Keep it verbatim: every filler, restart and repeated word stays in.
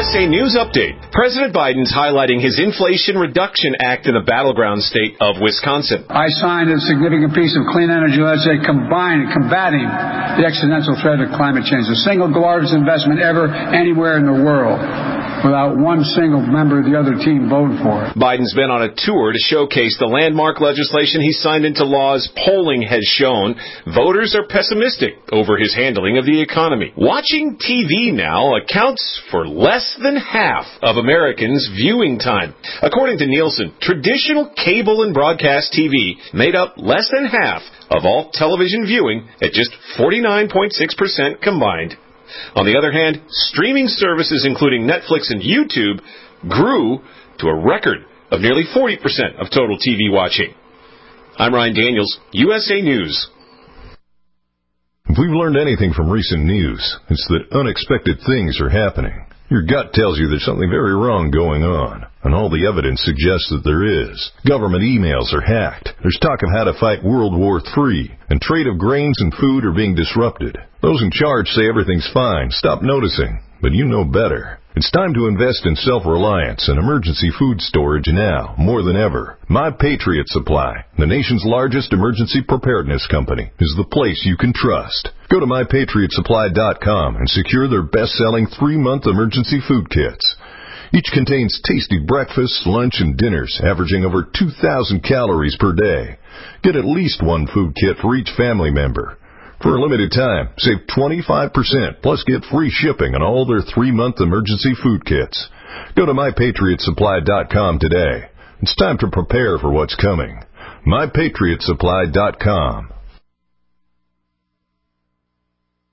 S A News Update. President Biden's highlighting his Inflation Reduction Act in the battleground state of Wisconsin. I signed a significant piece of clean energy legislation combining, combating the existential threat of climate change. The single largest investment ever anywhere in the world, without one single member of the other team voting for it. Biden's been on a tour to showcase the landmark legislation he signed into law. As polling has shown, voters are pessimistic over his handling of the economy. Watching T V now accounts for less than half of Americans' viewing time. According to Nielsen, traditional cable and broadcast T V made up less than half of all television viewing at just forty-nine point six percent combined. On the other hand, streaming services including Netflix and YouTube grew to a record of nearly forty percent of total T V watching. I'm Ryan Daniels, U S A News. If we've learned anything from recent news, it's that unexpected things are happening. Your gut tells you there's something very wrong going on, and all the evidence suggests that there is. Government emails are hacked. There's talk of how to fight World War Three, and trade of grains and food are being disrupted. Those in charge say everything's fine. Stop noticing, but you know better. It's time to invest in self-reliance and emergency food storage now, more than ever. My Patriot Supply, the nation's largest emergency preparedness company, is the place you can trust. Go to my patriot supply dot com and secure their best-selling three-month emergency food kits. Each contains tasty breakfasts, lunch, and dinners, averaging over two thousand calories per day. Get at least one food kit for each family member. For a limited time, save twenty-five percent, plus get free shipping on all their three-month emergency food kits. Go to my patriot supply dot com today. It's time to prepare for what's coming. my patriot supply dot com.